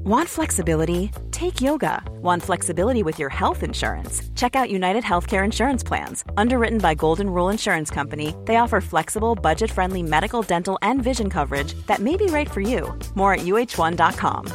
Want flexibility? Take yoga. Want flexibility with your health insurance? Check out United Healthcare Insurance Plans. Underwritten by Golden Rule Insurance Company, they offer flexible, budget-friendly medical, dental, and vision coverage that may be right for you. More at uh1.com.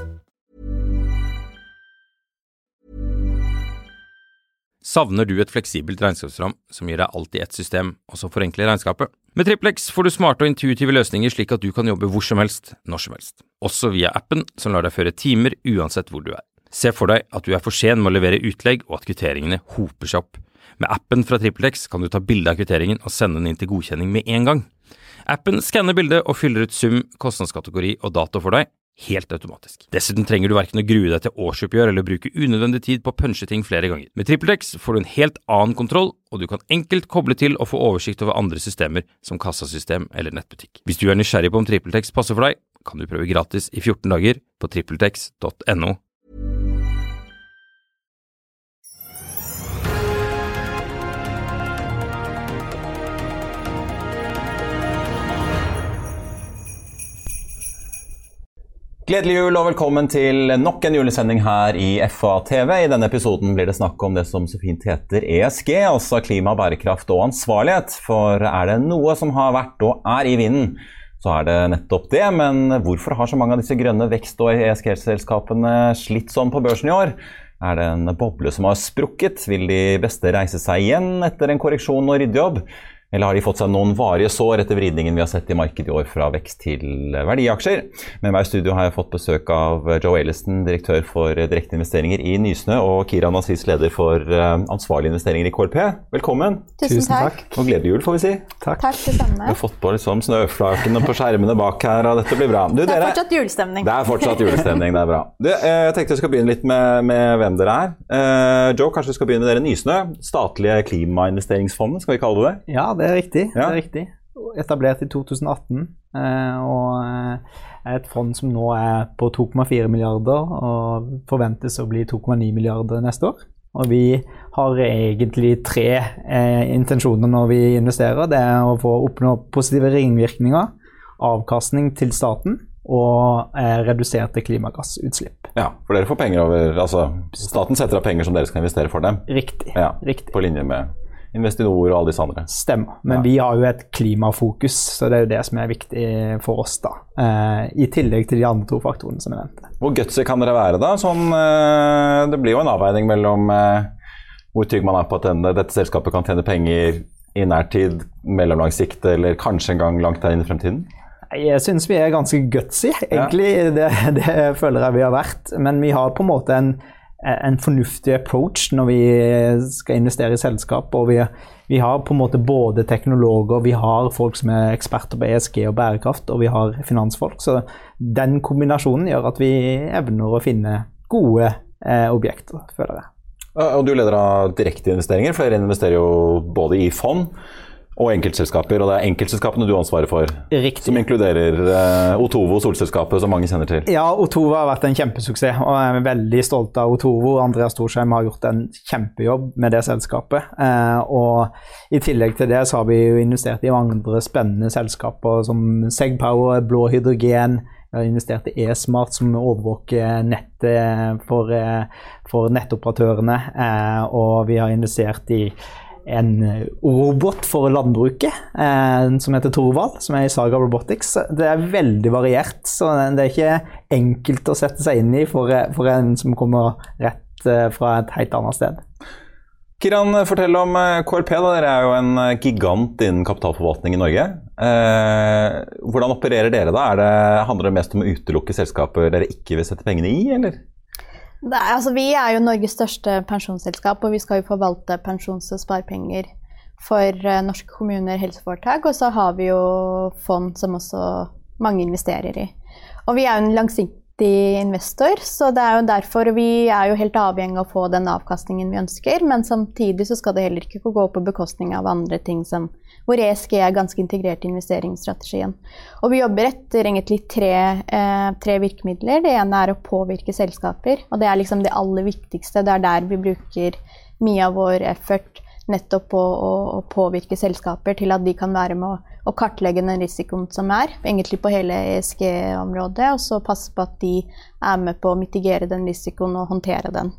Savner du et fleksibelt regnskapsprogram som gir deg alt i ett system, og som forenkler regnskapet? Med TrippelX får du smarte og intuitive løsninger slik at du kan jobbe hvor som helst, når som helst. Også via appen som lar deg føre timer uansett hvor du er. Se for deg at du er for sen med å levere utlegg og at kvitteringene hoper seg opp. Med appen fra TrippelX kan du ta bilde av kvitteringen og sende den inn til godkjenning med en gang. Appen skanner bildet og fyller ut sum, kostnadskategori og dato for deg, helt automatisk. Dessuten trenger du hverken å grue deg til årsoppgjør eller bruke unødvendig tid på å punche ting flere ganger. Med TrippelX får du en helt annen kontroll, og du kan enkelt koble til og få oversikt over andre systemer som kassasystem eller nettbutikk. Hvis du er nysgjerrig på om TrippelX passer for deg, kan du prøve gratis i 14 dager på trippeltex.no. Gledelig jul og velkommen til nok en julesending her i FA-TV. I denne episoden blir det snakk om det som så fint heter ESG, altså klima, bærekraft og ansvarlighet. For er det noe som har vært og er i vinden, så er det nettopp det. Men hvorfor har så mange av disse grønne vekst- og ESG-selskapene slitt sånn på børsen i år? Er det en boble som har sprukket? Vil de beste reise seg igjen etter en korreksjon og ryddejobb? Eller har de fått seg noen varige sår etter vridningen vi har sett i markedet i år fra vekst til verdiaksjer? Med meg i studio har jeg fått besøk av Joe Eileston, direktør for direkte investeringer i Nysnø, og Kiran Aziz, leder for ansvarlige investeringer i KLP. Velkommen. Tusen takk. Og gledelig jul, får vi si. Takk det samme. Vi har fått på liksom snøflakene på skjermene bak her, og dette blir bra. Det er fortsatt julestemning. Det er fortsatt julestemning, det er bra. Jeg tenkte jeg skal begynne litt med hvem dere er. Joe, kanskje vi skal begynne med dere Nysnø, statlige klimainvesteringsfondet, skal vi kalle det? Ja, det er riktig. Det er riktig. Etablert i 2018, og er et fond som nå er på 2,4 milliarder og forventes å bli 2,9 milliarder neste år. Og vi har egentlig tre intensjoner når vi investerer. Det er å få oppnå positive ringvirkninger, avkastning til staten og reduserte klimagassutslipp. Ja, for dere får penger over, altså staten setter av penger som dere skal investere for dem. Riktig. Ja, riktig. På linje med Investinor og alle disse andre. Stemmer, men vi har jo et klimafokus, så det er jo det som er viktig for oss da. I tillegg til de andre to faktorene som jeg nevnte. Hvor gutsy kan dere være da? Sånn, det blir jo en avveining mellom hvor trygg man er på at dette selskapet kan tjene penger i nærtid, mellomlang sikt, eller kanskje en gang langt der inn i fremtiden? Jeg synes vi er ganske gutsy, egentlig. Ja. Det føler jeg vi har vært, men vi har på en måte en fornuftig approach når vi skal investere i selskap, og vi har på en måte både teknologer, vi har folk som er eksperter på ESG og bærekraft, og vi har finansfolk, så den kombinasjonen gjør at vi evner å finne gode objekter, føler jeg. Og du leder av direkte investeringer, for dere investerer jo både i fond og enkeltselskaper, og det er enkeltselskapene du ansvarer for. Riktig. Som inkluderer Otovo, solselskapet, som mange kjenner til. Ja, Otovo har vært en kjempesuksess, og jeg er veldig stolt av Otovo. Andreas Storsheim har gjort en kjempejobb med det selskapet, og i tillegg til det så har vi jo investert i andre spennende selskaper som Segpower, Blå Hydrogen. Vi har investert i eSmart, som overvåker nettet for nettoperatørene, og vi har investert i en robot for landbruket som heter Torvald, som er i Saga Robotics. Det er veldig variert, så det er ikke enkelt å sette seg inn i for en som kommer rett fra et helt annet sted. Kiran, fortell om KLP. Dere er jo en gigant innen kapitalforvaltning i Norge. Hvordan opererer dere da? Handler det mest om å utelukke selskaper dere ikke vil sette pengene i, eller? Vi er jo Norges største pensjonsselskap, og vi skal jo forvalte pensjons- og sparepenger for norske kommuner, helseforetak, og så har vi jo fond som også mange investerer i. Og vi er jo en langsiktig investor, så det er jo derfor vi er jo helt avhengig av å få den avkastningen vi ønsker, men samtidig så skal det heller ikke gå på bekostning av andre ting hvor ESG er ganske integrert i investeringsstrategien. Og vi jobber etter egentlig tre virkemidler. Det ene er å påvirke selskaper, og det er liksom det aller viktigste. Det er der vi bruker mye av vår effort. nettopp å påvirke selskaper til at de kan være med å kartlegge den risikoen som egentlig på hele ESG-området, og så passe på at de med på å mitigere den risikoen og håndtere den.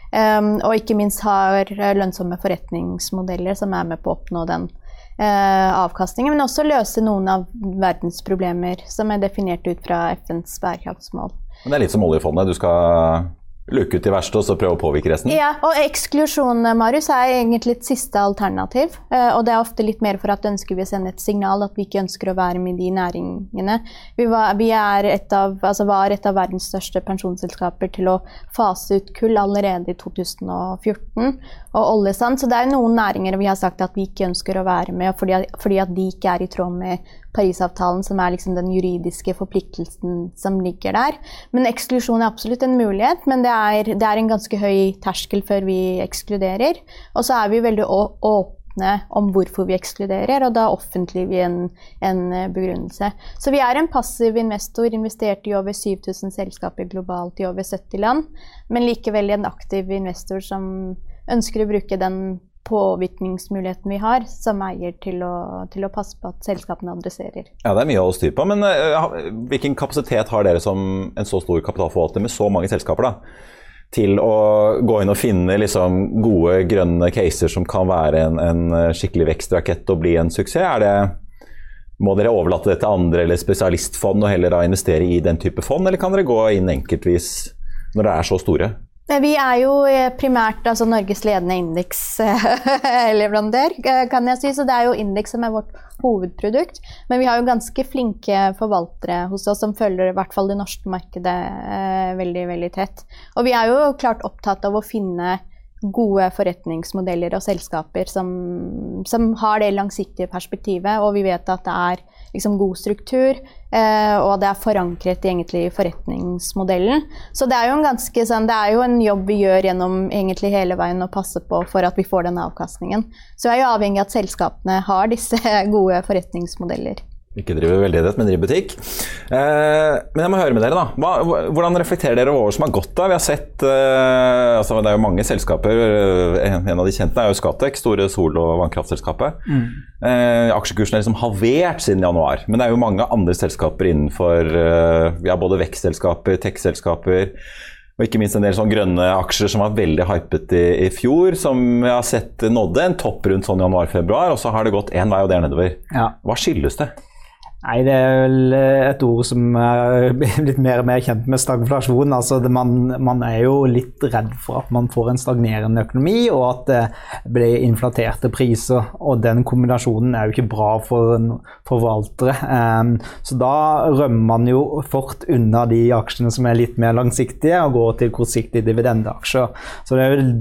Og ikke minst har lønnsomme forretningsmodeller som med på å oppnå den avkastningen, men også løse noen av verdens problemer som definert ut fra FNs bærekraftsmål. Men det litt som oljefondet, du skal lukke ut de verste og så prøve å påvirke resten? Ja, og eksklusjon, Marius, egentlig et siste alternativ, og det ofte litt mer for at ønsker vi å sende et signal at vi ikke ønsker å være med de næringene. Vi var et av verdens største pensjonsselskaper til å fase ut kull allerede i 2014, og oljesand, så det noen næringer vi har sagt at vi ikke ønsker å være med, fordi at de ikke i tråd med Parisavtalen, som liksom den juridiske forpliktelsen som ligger der. Men eksklusjon absolutt en mulighet, men det en ganske høy terskel før vi ekskluderer. Og så vi veldig åpne om hvorfor vi ekskluderer, og da offentliger vi en begrunnelse. Så vi en passiv investor, investert i over 7000 selskaper globalt i over 70 land, men likevel en aktiv investor som ønsker å bruke den påvirkningsmuligheten vi har som eier til å passe på at selskapene adresserer. Ja, det mye å styre på, men hvilken kapasitet har dere som en så stor kapitalforvalter med så mange selskaper da, til å gå inn og finne liksom gode grønne caser som kan være en skikkelig vekstrakett og bli en suksess? Må dere overlate det til andre eller spesialistfond og heller da investere i den type fond, eller kan dere gå inn enkeltvis når dere så store? Vi jo primært Norges ledende indeksleverandør, kan jeg si, så det jo indeks som vårt hovedprodukt, men vi har jo ganske flinke forvaltere hos oss som følger i hvert fall det norske markedet veldig, veldig tett. Og vi jo klart opptatt av å finne gode forretningsmodeller og selskaper som har det langsiktige perspektivet, og vi vet at det liksom god struktur, og det forankret egentlig i forretningsmodellen. Så det jo en ganske det jo en jobb vi gjør gjennom egentlig hele veien å passe på for at vi får den avkastningen. Så vi jo avhengig av at selskapene har disse gode forretningsmodeller. Ikke drive veldedighet, men drive butikk. Men jeg må høre med dere da. Hvordan reflekterer dere over som har gått da? Vi har sett, det jo mange selskaper, en av de kjente jo Scatec, store sol- og vannkraftselskapet. Aksjekursen liksom halvert siden januar, men det jo mange andre selskaper innenfor, vi har både vekstselskaper, tech-selskaper, og ikke minst en del sånne grønne aksjer som var veldig hypet i fjor, som jeg har sett nådde en topp rundt sånn januar-februar, og så har det gått en vei og det nedover. Ja. Hva skyldes det? Nei, det vel et ord som blitt mer og mer kjent med stagflasjon. Altså man jo litt redd for at man får en stagnerende økonomi, og at det blir inflaterte priser, og den kombinasjonen jo ikke bra for forvaltere. Så da rømmer man jo fort unna de aksjene som litt mer langsiktige, og går til kortsiktige dividendeaksjer. Så det jo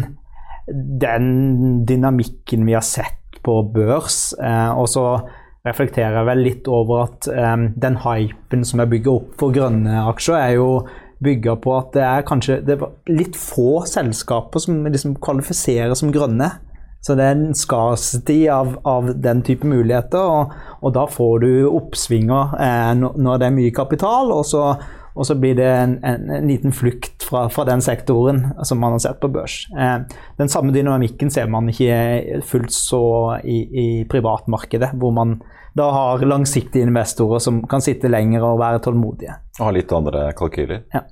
den dynamikken vi har sett på børs, og så reflekterer vel litt over at den hypen som bygget opp for grønne aksjer jo bygget på at det kanskje det litt få selskaper som liksom kvalifiserer som grønne. Så det en scarcity av den type muligheter, og da får du oppsvinger når det mye kapital, og så blir det en liten flukt fra den sektoren som man har sett på børs. Den samme dynamikken ser man ikke fullt så i privatmarkedet, hvor man da har langsiktige investorer som kan sitte lenger og være tålmodige. Og ha litt andre kalkyler. Ja.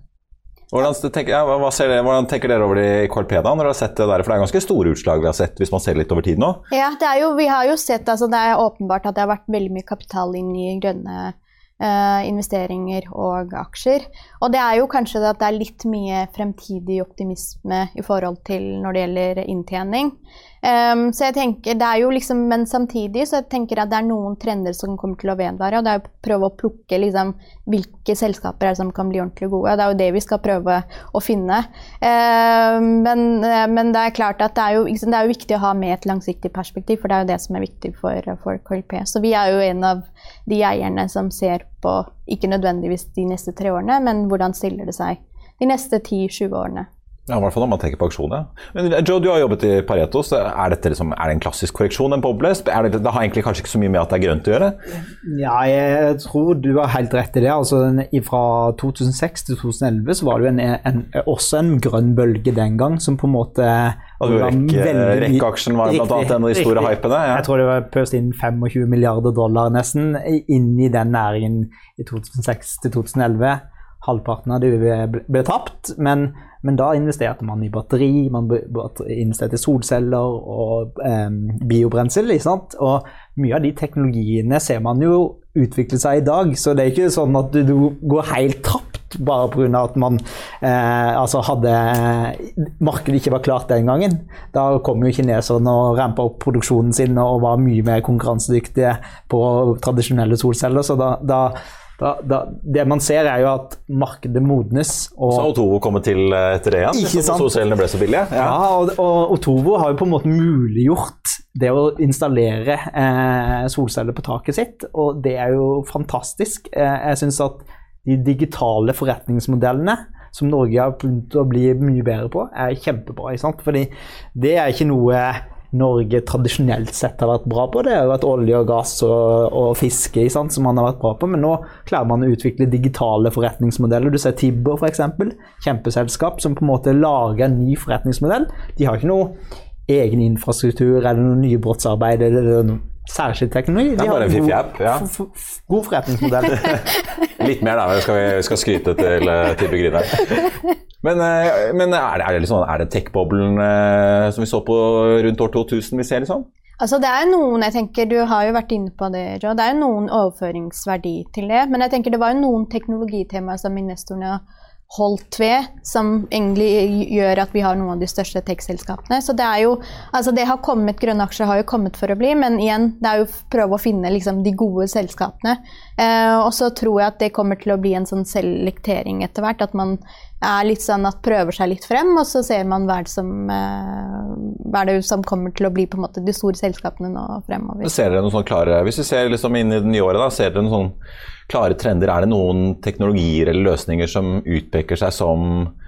Hvordan tenker dere over det i KLP da, når dere har sett det der? For det ganske store utslag vi har sett hvis man ser litt over tid nå. Ja, vi har jo sett, det åpenbart at det har vært veldig mye kapital inn i grønne investeringer og aksjer. Og det jo kanskje at det litt mye fremtidig optimisme i forhold til når det gjelder inntjening. Så jeg tenker, det jo liksom, men samtidig så jeg tenker at det noen trender som kommer til å vedvare, og det å prøve å plukke liksom, hvilke selskaper som kan bli ordentlig gode. Det jo det vi skal prøve å finne. Men det klart at det jo viktig å ha med et langsiktig perspektiv, for det jo det som viktig for KLP. Så vi jo en av de eierne som ser på, ikke nødvendigvis de neste 3 årene, men hvordan stiller det seg de neste 10-20 årene. Ja, I hvert fall når man tenker på aksjon, ja. Men Joe, du har jobbet I Pareto, så det det en klassisk korreksjon, en boble? Det har egentlig kanskje ikke så mye med at det grønt å gjøre? Ja, jeg tror du har helt rett I det. Altså, fra 2006 til 2011 så var det også en grønn bølge den gang, som på en måte... Rekkeaksjen var blant annet en av de store hypene. Ja. Jeg tror det var pøst inn $25 milliarder nesten inn I den næringen I 2006 til 2011. Halvparten av det ble tapt, men da investerte man I batteri, man investerte I solceller og biobrensel, ikke sant? Og mye av de teknologiene ser man jo utvikle seg I dag, så det ikke sånn at du går helt tapt bare på grunn av at man markedet ikke var klart den gangen. Da kom jo kineserne og rampet opp produksjonen sin og var mye mer konkurransedyktige på tradisjonelle solceller, så det man ser jo at markedet modnes. Så Otovo kommer til etter det igjen, ikke sant? Solcellene ble så billige. Ja, og Otovo har jo på en måte muliggjort det å installere solceller på taket sitt, og det jo fantastisk. Jeg synes at de digitale forretningsmodellene som Norge har begynt å bli mye bedre på, kjempebra, ikke sant? Fordi det ikke noe Norge tradisjonelt sett har vært bra på. Det har jo vært olje og gass og fiske, ikke sant, som man har vært bra på, men nå klarer man å utvikle digitale forretningsmodeller. Du ser Tibber for eksempel, kjempeselskap som på en måte lager en ny forretningsmodell. De har ikke noe egen infrastruktur eller noe nye brottsarbeid eller noe særskilt teknologi. Det bare en fiffig app, ja. God forretningsmodell. Litt mer da, vi skal skryte til Tibber Griner. Men det liksom, det tech-boblen som vi så på rundt år 2000 vi ser liksom? Altså det noen, jeg tenker, du har jo vært inne på det, Joe, det jo noen overføringsverdi til det, men jeg tenker det var jo noen teknologitemaer som investorene holdt ved, som egentlig gjør at vi har noen av de største tech-selskapene. Så det jo, altså det har kommet, grønne aksjer har jo kommet for å bli, men igjen, det jo prøve å finne liksom de gode selskapene. Og så tror jeg at det kommer til å bli en sånn selektering etter hvert, at man litt sånn at prøver seg litt frem, og så ser man hva det som kommer til å bli på en måte de store selskapene nå fremover. Ser dere noen sånn klare, hvis vi ser liksom inn I det nye året da, ser dere noen sånn klare trender, det noen teknologier eller løsninger som utpeker seg som,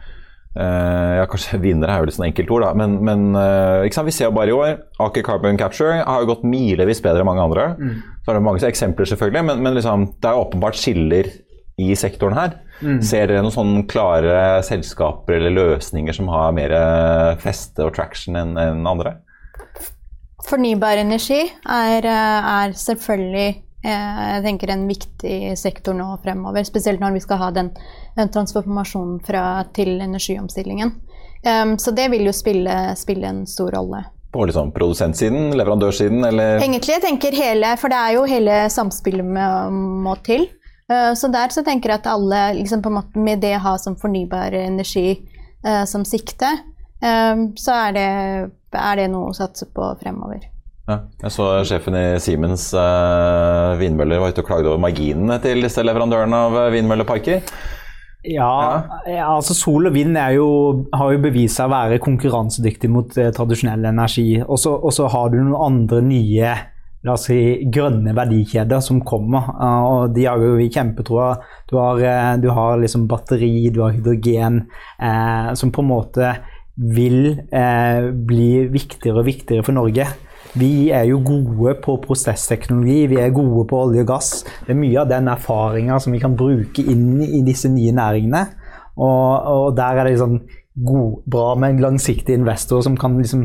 ja kanskje vinner jo litt sånn enkelt ord da, men ikke sant, vi ser jo bare I år, Aker Carbon Capture har jo gått milevis bedre enn mange andre, så det mange eksempler selvfølgelig, men liksom, det jo åpenbart skiller I sektoren her. Ser dere noen sånne klare selskaper eller løsninger som har mer feste og traction enn andre? Fornybar energi selvfølgelig jeg tenker en viktig sektor nå fremover, spesielt når vi skal ha den transformasjonen til energiomstillingen. Så det vil jo spille en stor rolle. På liksom produsentsiden, leverandørsiden, eller? Egentlig jeg tenker for det jo hele samspillet må til. Så der så tenker jeg at alle liksom på en måte med det ha som fornybar energi som sikte, så det noe å satse på fremover. Ja, jeg så sjefen I Siemens vindmøller var ute og klagde over marginene til disse leverandørene av vindmølleparker. Ja, altså sol og vind har jo bevist seg å være konkurransedyktig mot tradisjonell energi, og så har du noen andre nye la oss si, grønne verdikjeder som kommer, og de har jo vi kjempetroa. Du har liksom batteri, du har hydrogen, som på en måte vil bli viktigere og viktigere for Norge. Vi jo gode på prosessteknologi, vi gode på olje og gass. Det mye av den erfaringen som vi kan bruke inn I disse nye næringene, og der det liksom bra med en langsiktig investor som kan liksom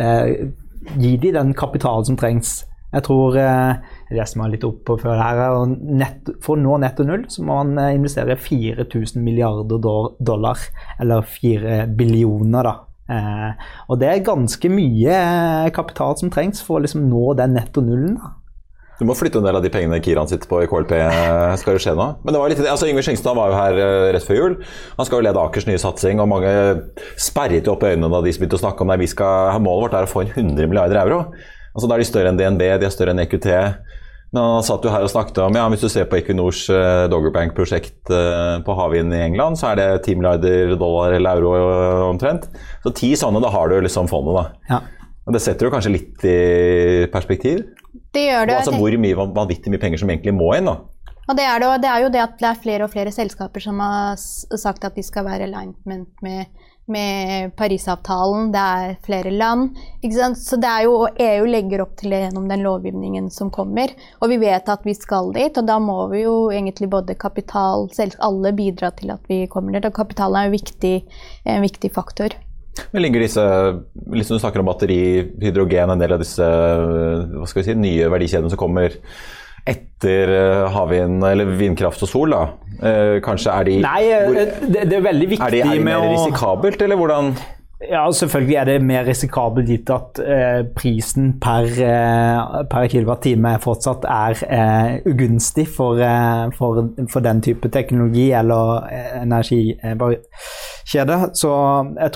gi de den kapitalen som trengs. Jeg tror det som litt opp på før her, for å nå netto null så må man investere 4.000 milliarder dollar, eller 4 billioner da. Og det ganske mye kapital som trengs for å liksom nå den netto nullen da. Du må flytte en del av de pengene Kiran sitter på I KLP, skal det skje nå? Men det var litt, altså Yngve Skjengstad var jo her rett før jul. Han skal jo lede Akers nye satsing, og mange sperret opp øynene da de som begynte å snakke om det. Målet vårt å få inn 100 milliarder euro. Altså da de større enn DNB, de større enn EQT. Men han satt jo her og snakket om, ja, hvis du ser på Equinors Dogger Bank-prosjekt på havvind I England, så det 10 milliarder dollar eller euro omtrent. Så 10 sånne, da har du liksom fondet da. Ja. Og det setter jo kanskje litt I perspektiv. Det gjør det. Altså hvor vanvittig mye penger som egentlig må inn da. Og det er jo det at det er flere og flere selskaper som har sagt at de skal være alignment med Paris-avtalen, det er flere land, ikke sant? Så det er jo, EU legger opp til det gjennom den lovgivningen som kommer, og vi vet at vi skal dit, og da må vi jo egentlig både kapital, alle bidra til at vi kommer dit, og kapitalen er jo en viktig faktor. Men ligger disse, liksom du snakker om batteri, hydrogen, en del av disse, hva skal vi si, nye verdikjedene som kommer etter havvind eller vindkraft og sol da? Kanskje er de... Nei, det er veldig viktig er de mer risikabelt, eller hvordan... Ja, selvfølgelig er det mer risikabelt gitt at prisen per kilowattime fortsatt er ugunstig for den type teknologi eller energikjede. Så jeg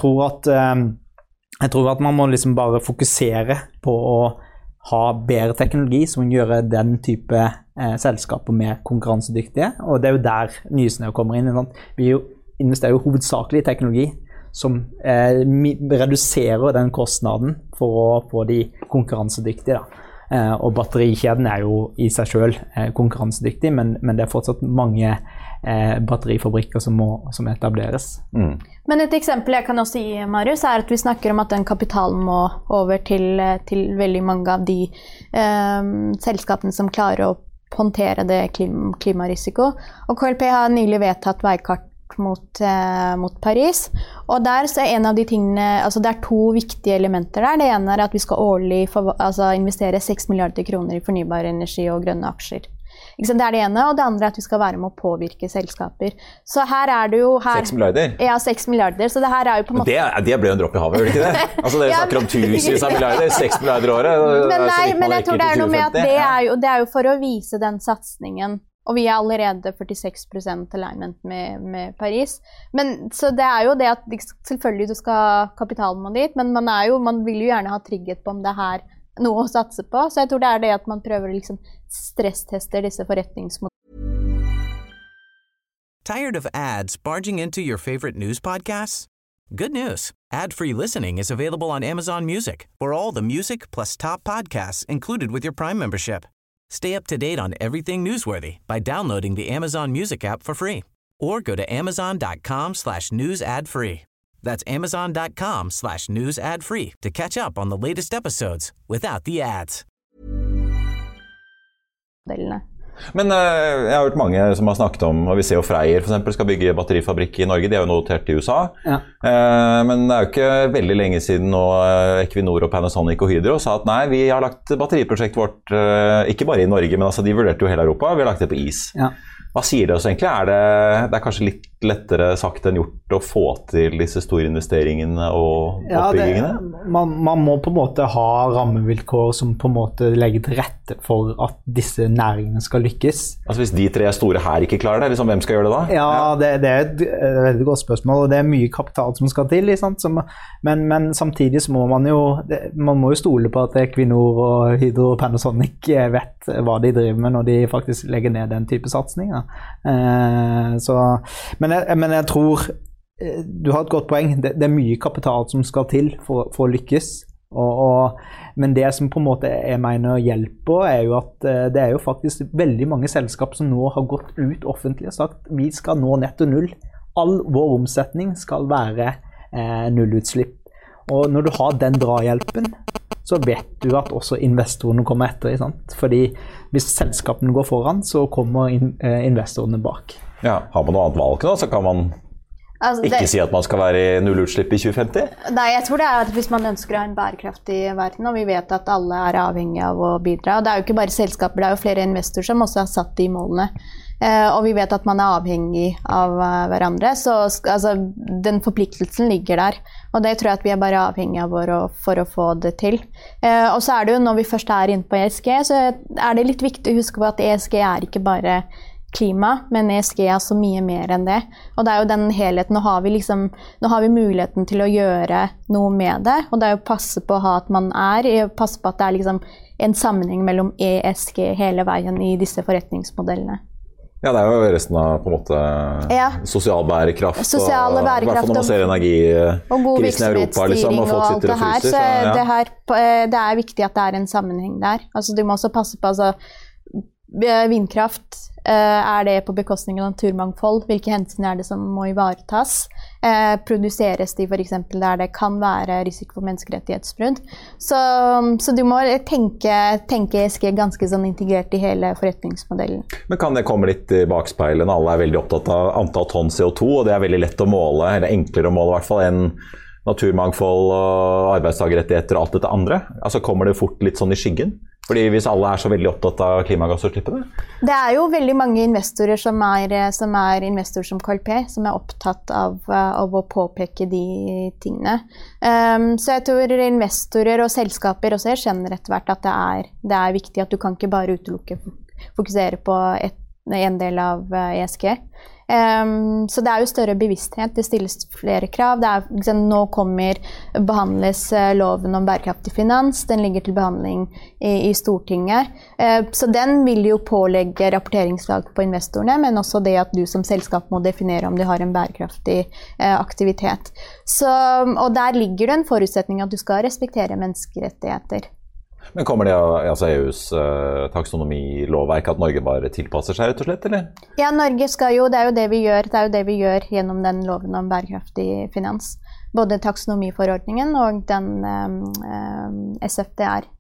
tror at man må liksom bare fokusere på å ha bedre teknologi som gjør den type selskaper mer konkurransedyktige, og det er jo der Nysnø kommer inn. Vi investerer jo hovedsakelig i teknologi som reduserer den kostnaden for å få de konkurransedyktige. Og batterikjeden er jo i seg selv konkurransedyktig, men det er fortsatt mange batterifabrikker som etableres. Men et eksempel jeg kan også gi, Marius, er at vi snakker om at den kapitalen må over til veldig mange av de selskapene som klarer å håndtere det klimarisiko. Og KLP har nylig vedtatt veikart mot Paris, og der så er en av de tingene, altså det er to viktige elementer der. Det ene er at vi skal årlig investere 6 milliarder kroner i fornybar energi og grønne aksjer. Det er det ene, og det andre er at vi skal være med å påvirke selskaper. Så her er det jo... 6 milliarder? Ja, 6 milliarder, så det her er jo på en måte... Det ble jo en dropp i havet, gjør det ikke det? Altså dere snakker om tusenvis av milliarder, 6 milliarder i året. Men jeg tror det er noe med at det er jo for å vise den satsningen. Og vi er allerede 46% alignment med Paris. Men, så det er jo det at selvfølgelig du skal kapitalen må dit, men man vil jo gjerne ha trygghet på om det her noe å satse på. Så jeg tror det er det at man prøver å liksom stresstester disse forretningsmodellene. Tired of ads barging into your favorite news podcasts? Good news. Ad-free listening is available on Amazon Music for all the music plus top podcasts included with your Prime membership. Stay up to date on everything newsworthy by downloading the Amazon Music app for free or go to amazon.com/news ad free. That's amazon.com/news ad free to catch up on the latest episodes without the ads. Men jeg har hørt mange som har snakket om, og vi ser jo Freyr for eksempel skal bygge batterifabrikk i Norge, de er jo notert i USA. Ja. Men det er jo ikke veldig lenge siden nå Equinor og Panasonic og Hydro sa at nei, vi har lagt batteriprosjektet vårt, ikke bare i Norge, men altså de vurderte jo hele Europa, vi har lagt det på is. Ja. Hva sier det oss egentlig? Det er kanskje litt lettere sagt enn gjort å få til disse store investeringene og oppbyggingene? Ja, man må på en måte ha rammevilkår som på en måte legger til rette for at disse næringene skal lykkes. Altså hvis de tre store her ikke klarer det, liksom, hvem skal gjøre det da? Ja, det er et veldig godt spørsmål, og det er mye kapital som skal til, men samtidig så må man må jo stole på at Equinor og Hydro og Panasonic vet hva de driver med når de faktisk legger ned den type satsning. Men jeg tror du har et godt poeng. Det er mye kapital som skal til for å lykkes. Men det som på en måte jeg mener hjelper, er jo at det er jo faktisk veldig mange selskap som nå har gått ut offentlig og sagt vi skal nå netto null. All vår omsetning skal være nullutslipp. Og når du har den drahjelpen, så vet du at også investorene kommer etter. Sant? Fordi hvis selskapene går foran, så kommer investorene bak. Ja, har man noe annet valg nå, så kan man ikke si at man skal være i nullutslipp i 2050? Nei, jeg tror det er at hvis man ønsker å ha en bærekraftig verden, og vi vet at alle er avhengige av å bidra, og det er jo ikke bare selskaper, det er jo flere investorer som også har satt de målene. Og vi vet at man er avhengig av hverandre, så altså, den forpliktelsen ligger der. Og det tror jeg at vi er bare avhengig av for å få det til. Og så er det jo, når vi først er inne på ESG, så er det litt viktig å huske på at ESG er ikke bare klima, men ESG er så mye mer enn det. Og det er jo den helheten, nå har vi muligheten til å gjøre noe med det, og det er jo passe på at man passe på at det er liksom en sammenheng mellom ESG hele veien i disse forretningsmodellene. Ja, det er jo resten av på en måte sosial bærekraft, og i hvert fall når man ser energikrisen i Europa, liksom, og folk sitter og fryser. Så det er viktig at det er en sammenheng der. Altså, du må også passe på, vindkraft det på bekostning av naturmangfold? Hvilke hensyn det som må ivaretas? Produseres de for eksempel der det kan være risiko for menneskerettighetsbrudd? Så du må tenke ESG ganske sånn integrert i hele forretningsmodellen. Men kan det komme litt i bakspeilet når alle veldig opptatt av antall tonn CO2, og det veldig lett å måle, eller enklere å måle i hvert fall, enn naturmangfold og arbeidstagerrettigheter og alt dette andre? Altså kommer det fort litt sånn i skyggen? Fordi hvis alle så veldig opptatt av klimagassutslippene? Det jo veldig mange investorer som investorer som KLP, som opptatt av å påpeke de tingene. Så jeg tror investorer og selskaper også skjønner etter hvert at det viktig at du kan ikke bare fokusere på en del av ESG. Så det jo større bevissthet, det stilles flere krav. Nå behandles loven om bærekraftig finans, den ligger til behandling i Stortinget. Så den vil jo pålegge rapporteringskrav på investorene, men også det at du som selskap må definere om du har en bærekraftig aktivitet. Og der ligger det en forutsetning at du skal respektere menneskerettigheter. Men kommer det av EUs taksonomilovverk at Norge bare tilpasser seg rett og slett, eller? Ja, Norge skal jo, det jo det vi gjør gjennom den loven om bærekraftig finans. Både taksonomiforordningen og den SFDR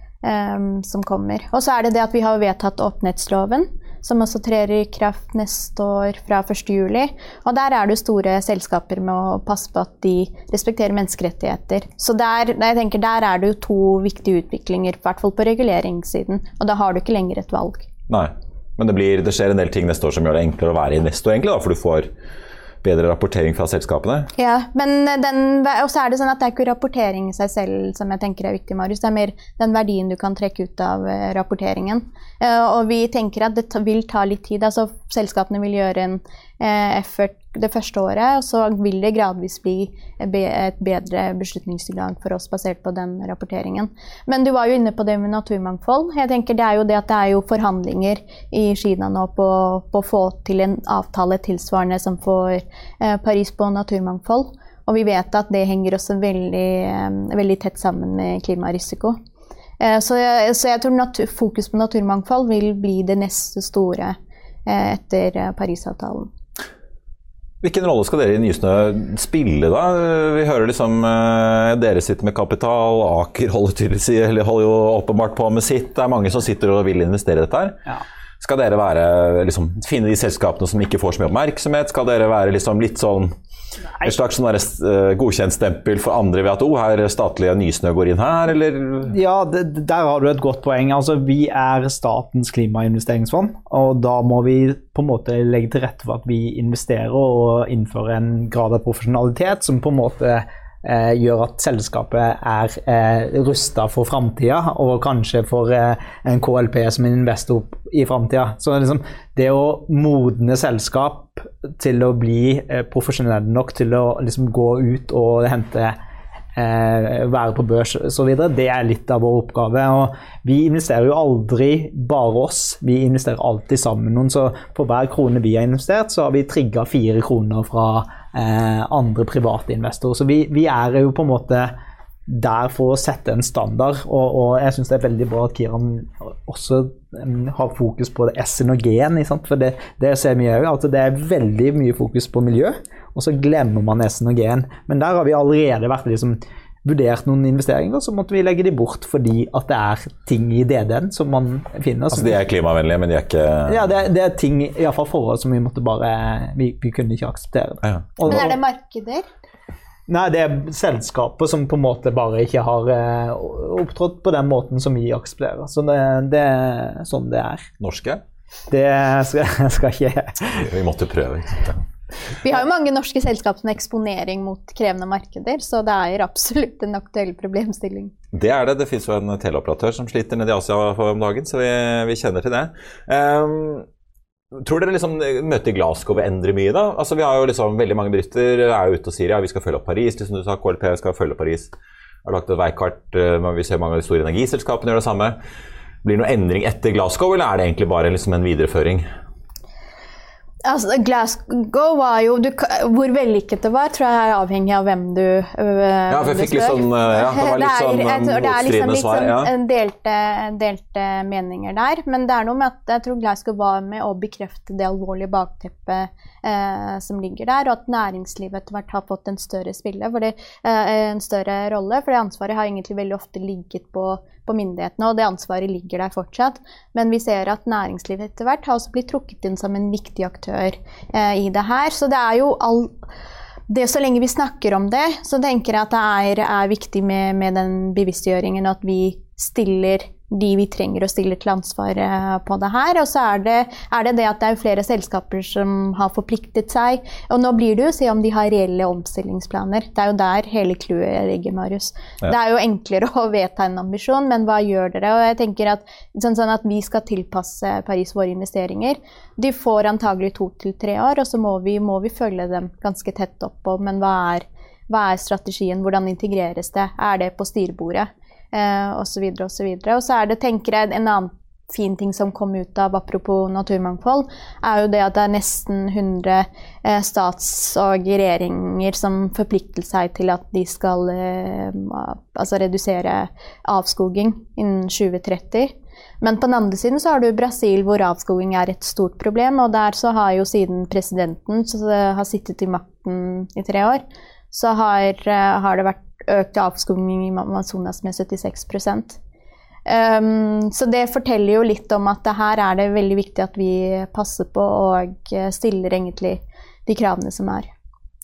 som kommer. Og så det at vi har vedtatt åpenhetsloven, som også trer i kraft neste år fra 1. juli. Og der det store selskaper med å passe på at de respekterer menneskerettigheter. Så jeg tenker, der det jo 2 viktige utviklinger, I hvert fall på reguleringssiden. Og da har du ikke lenger et valg. Nei, men det skjer en del ting neste år som gjør det enklere å være investor egentlig, da, for du får bedre rapportering fra selskapene. Ja, men også det sånn at det ikke rapportering I seg selv som jeg tenker viktig, Marius. Det mer den verdien du kan trekke ut av rapporteringen. Og vi tenker at det vil ta litt tid. Altså, selskapene vil gjøre en effort det første året, og så vil det gradvis bli et bedre beslutningsgrunnlag for oss basert på den rapporteringen. Men du var jo inne på det med naturmangfold. Jeg tenker det jo det at det jo forhandlinger I Kina nå på å få til en avtale tilsvarende som for Paris på naturmangfold. Og vi vet at det henger også veldig tett sammen med klimarisiko. Så jeg tror fokus på naturmangfold vil bli det neste store etter Paris-avtalen. Hvilken rolle skal dere I Nysnø spille da? Vi hører liksom dere sitter med kapital, Aker holder jo åpenbart på med sitt. Det mange som sitter og vil investere I dette her. Ja. Skal dere finne de selskapene som ikke får så mye oppmerksomhet? Skal dere være litt sånn et slags godkjent stempel for andre ved at her statlige Nysnø går inn her, eller? Ja, der har du et godt poeng. Altså, vi statens klimainvesteringsfond, og da må vi på en måte legge til rette for at vi investerer og innfører en grad av profesjonalitet som på en måte gjør at selskapet rustet for fremtiden, og kanskje for en KLP som investor I fremtiden. Så det å modne selskap til å bli profesjonelle nok til å gå ut og hente være på børs og så videre, det litt av vår oppgave, og vi investerer jo aldri bare oss, vi investerer alltid sammen med noen, så for hver krone vi har investert, så har vi trigget 4 kroner fra andre private investorer, så vi jo på en måte der for å sette en standard, og jeg synes det veldig bra at Kiran også har fokus på det S-en og G-en, for det ser vi jo, at det veldig mye fokus på miljø, og så glemmer man S-en og G-en, men der har vi allerede vært vurdert noen investeringer, så måtte vi legge de bort fordi at det ting I DD-en som man finner. Altså de klimavennlige, men de ikke... Ja, det ting, I hvert fall forhold som vi måtte bare, vi kunne ikke akseptere det. Ja. Men det markeder? Nei, det selskaper som på en måte bare ikke har opptrådt på den måten som vi aksepterer. Så det sånn det Norske? Det skal ikke... Vi måtte prøve, ikke sant? Vi har jo mange norske selskap som eksponering mot krevende markeder, så det absolutt en aktuell problemstilling. Det det. Det finnes jo en teleoperatør som sliter nede I Asia om dagen, så vi kjenner til det. Tror dere møtet I Glasgow vil endre mye da? Altså vi har jo veldig mange bedrifter jo ute og sier, ja, vi skal følge opp Paris, som du sa, KLP skal følge opp Paris. Har lagt et veikart, vi ser mange av de store energiselskapene gjør det samme. Blir det noen endring etter Glasgow, eller det egentlig bare en videreføring? Altså, Glasgow var jo, hvor vellykket det var, tror jeg er avhengig av hvem du Ja, for jeg fikk litt sånn, ja, det var litt sånn motstridende svar, ja. Det er liksom delte meninger der, men det er noe med at jeg tror Glasgow var med å bekrefte det alvorlige bakteppet som ligger der, og at næringslivet etter hvert har fått en større rolle, for det ansvaret har egentlig veldig ofte ligget på myndighetene, og det ansvaret ligger der fortsatt. Men vi ser at næringslivet etter hvert har også blitt trukket inn som en viktig aktør i det her. Så det er jo det så lenge vi snakker om det, så tenker jeg at det er viktig med den bevisstgjøringen, at vi stiller de vi trenger å stille til ansvar på det her. Og så er det at det er flere selskaper som har forpliktet seg, og nå blir det jo å se om de har reelle omstillingsplaner. Det er jo der hele clouet ligger, Marius. Ja. Det er jo enklere å vedta en ambisjon, men hva gjør dere? Og jeg tenker at, sånn at vi skal tilpasse Paris våre investeringer. De får antagelig 2 til 3 år, og så må vi følge dem ganske tett opp på, men hva er strategien? Hvordan integreres det? Er det på styrebordet? Og så videre, og så videre. Og så er det, tenker jeg, en annen fin ting som kom ut av, apropos naturmangfold, er jo det at det er nesten 100 stats- og regjeringer som forplikter seg til at de skal redusere avskoging innen 2030. Men på den andre siden så har du Brasil, hvor avskoging er et stort problem, og der så har jo siden presidenten har sittet i makten i 3 år, så har det vært økt avskoging i Amazonas med 76%. Så det forteller jo litt om at her er det veldig viktig at vi passer på og stiller egentlig de kravene som er.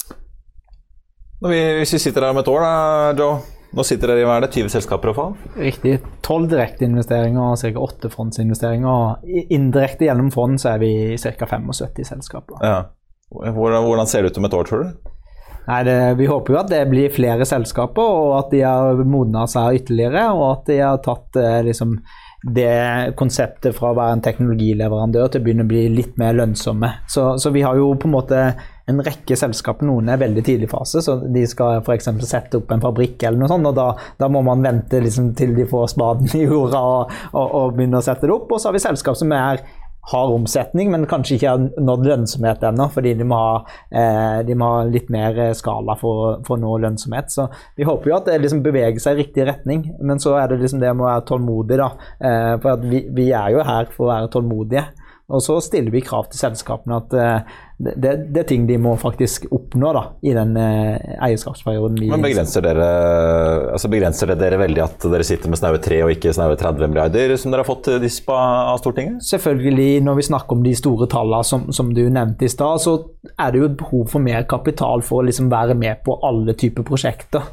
Hvis vi sitter her om et år da, Joe, nå sitter dere i hva er det, 20 selskaper å få? Riktig, 12 direkte investeringer og ca. 8 fondsinvesteringer. Indirekte gjennom fond så er vi ca. 75 selskaper. Ja. Hvordan ser det ut om et år, tror du? Nei, vi håper jo at det blir flere selskaper, og at de har modnet seg ytterligere, og at de har tatt det konseptet fra å være en teknologileverandør til å begynne å bli litt mer lønnsomme. Så vi har jo på en måte en rekke selskaper, noen er veldig tidlig fase, så de skal for eksempel sette opp en fabrikk eller noe sånt, og da må man vente liksom til de får spaden i jorda og begynne å sette det opp. Og så har vi selskap som har omsetning, men kanskje ikke har nådd lønnsomhet ennå, fordi de må ha litt mer skala for å nå lønnsomhet. Så vi håper jo at det liksom beveger seg i riktig retning, men så er det liksom det med å være tålmodig da, for at vi er jo her for å være tålmodige. Og så stiller vi krav til selskapene at det er ting de må faktisk oppnå da, i den eierskapsperioden. Men begrenser det dere veldig at dere sitter med snaue 3 og ikke snaue 30 milliarder som dere har fått disp av Stortinget? Selvfølgelig, når vi snakker om de store tallene som du nevnte i stad, så er det jo et behov for mer kapital for å liksom være med på alle typer prosjekter.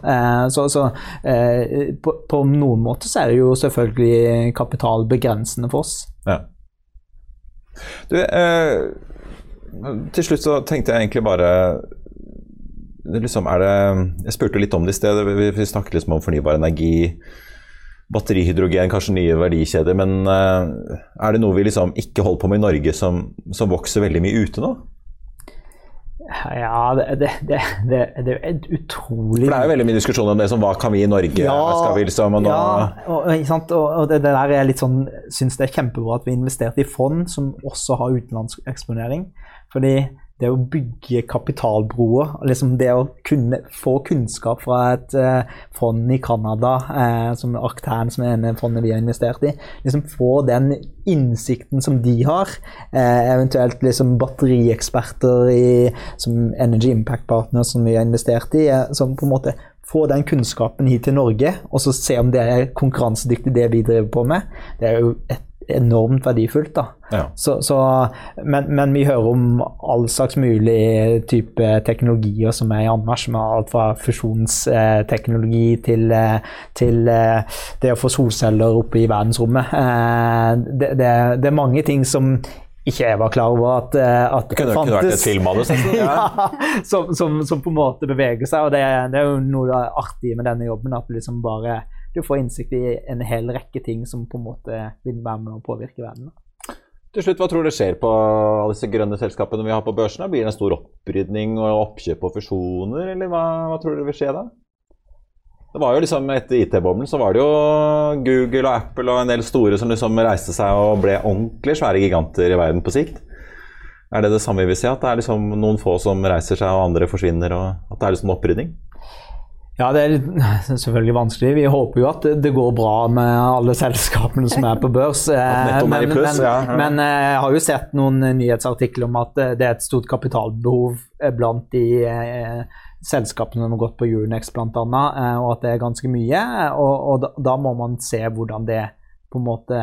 På noen måter så er det jo selvfølgelig kapitalbegrensende for oss. Ja. Du, til slutt så tenkte jeg egentlig bare jeg spurte litt om det i stedet, vi snakket liksom om fornybar energi, batterihydrogen, kanskje nye verdikjeder, men er det noe vi liksom ikke holder på med i Norge som vokser veldig mye ute nå? Ja, det er et utrolig... For det er jo veldig mye diskusjon om det, som hva kan vi i Norge? Skal vi liksom, og nå... og det der er litt sånn, synes det er kjempebra at vi investerte i fond som også har utenlandseksponering, fordi det å bygge kapitalbroer, liksom det å kunne få kunnskap fra et fond i Kanada, som Arctern, som er en fondet vi har investert i, liksom få den innsikten som de har, eventuelt liksom batterieksperter som Energy Impact Partners som vi har investert i, som på en måte få den kunnskapen hit til Norge, og så se om det er konkurransedyktig det vi driver på med. Det er jo enormt verdifullt da. Ja. Men vi hører om all slags mulig type teknologier som er i anmarsj, med alt fra fusjonsteknologi til det å få solceller oppe i verdensrommet. Det er mange ting som ikke jeg var klar over at det kunne vært et filmmanus. Ja, som på en måte beveger seg, og det er jo noe artig med denne jobben, at liksom bare du får innsikt i en hel rekke ting som på en måte vil være med å påvirke verden. Til slutt, hva tror du skjer på alle disse grønne selskapene vi har på børsene? Blir det en stor opprydning og oppkjøp og fusjoner, eller hva tror du vil skje da? Det var jo liksom etter IT-boblen, så var det jo Google og Apple og en del store som liksom reiste seg og ble ordentlig svære giganter i verden på sikt. det samme vi vil se, at det liksom noen få som reiser seg og andre forsvinner, og at det liksom opprydding? Ja, det selvfølgelig vanskelig. Vi håper jo at det går bra med alle selskapene som på børs. Men jeg har jo sett noen nyhetsartikler om at det et stort kapitalbehov blant de selskapene som har gått på Euronext blant annet, og at det ganske mye, og da må man se hvordan det på en måte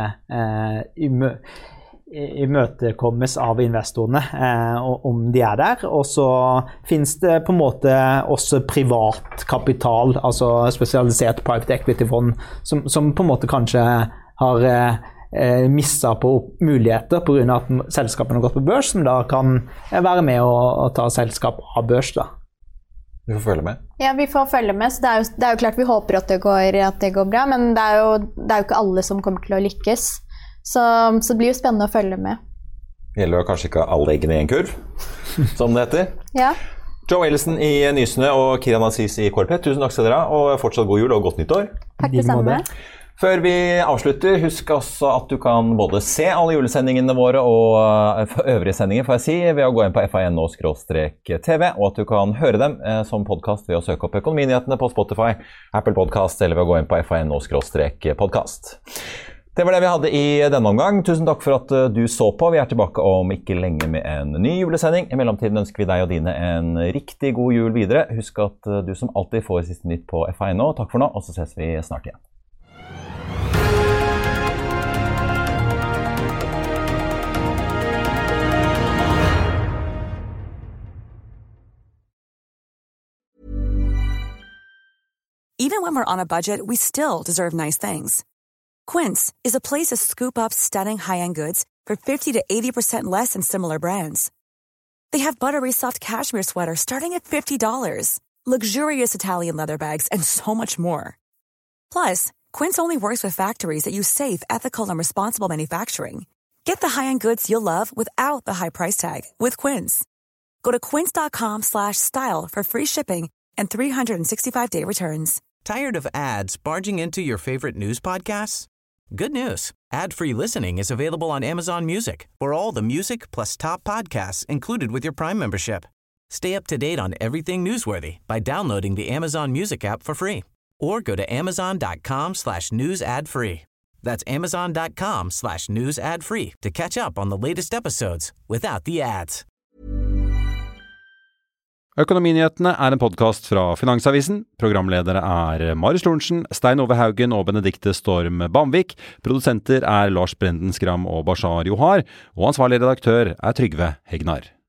imøtekommes av investorene, om de der, og så finnes det på en måte også privat kapital, altså spesialisert private equity-fond, som på en måte kanskje har mistet på muligheter på grunn av at selskapene har gått på børs, som da kan være med å ta selskap av børs da. Vi får følge med. Ja, vi får følge med, så det er jo klart vi håper at det går bra, men det er jo ikke alle som kommer til å lykkes. Så det blir jo spennende å følge med. Det gjelder jo kanskje ikke alle eggene i en kurv, som det heter. Ja. Joe Ellison i Nysnø og Kiran Aziz i KRP, tusen takk skal dere ha, og fortsatt god jul og godt nyttår. Takk det samme. Før vi avslutter, husk også at du kan både se alle julesendingene våre og øvrige sendinger, får jeg si, ved å gå inn på FA.no/TV, og at du kan høre dem som podcast ved å søke opp Økonominyhetene på Spotify, Apple Podcast, eller ved å gå inn på FA.no/podcast. Det var det vi hadde i denne omgang. Tusen takk for at du så på. Vi tilbake om ikke lenge med en ny julesending. I mellomtiden ønsker vi deg og dine en riktig god jul videre. Husk at du som alltid får siste nytt på FA.no. Takk for nå, og så ses vi snart igjen. Even when we're on a budget, we still deserve nice things. Quince is a place to scoop up stunning high-end goods for 50 to 80% less than similar brands. They have buttery soft cashmere sweaters starting at $50, luxurious Italian leather bags, and so much more. Plus, Quince only works with factories that use safe, ethical, and responsible manufacturing. Get the high-end goods you'll love without the high price tag with Quince. Go to quince.com/style for free shipping and 365-day returns. Tired of ads barging into your favorite news podcasts? Good news. Ad-free listening is available on Amazon Music for all the music plus top podcasts included with your Prime membership. Stay up to date on everything newsworthy by downloading the Amazon Music app for free or go to amazon.com/news ad free. That's amazon.com/news ad free to catch up on the latest episodes without the ads. Økonominyhetene en podcast fra Finansavisen. Programledere Marius Lorentzen, Stein Ove Haugen og Benedikte Storm Bamvik. Produsenter Lars Brenden Skram og Bashar Johar. Og ansvarlig redaktør Trygve Hegnar.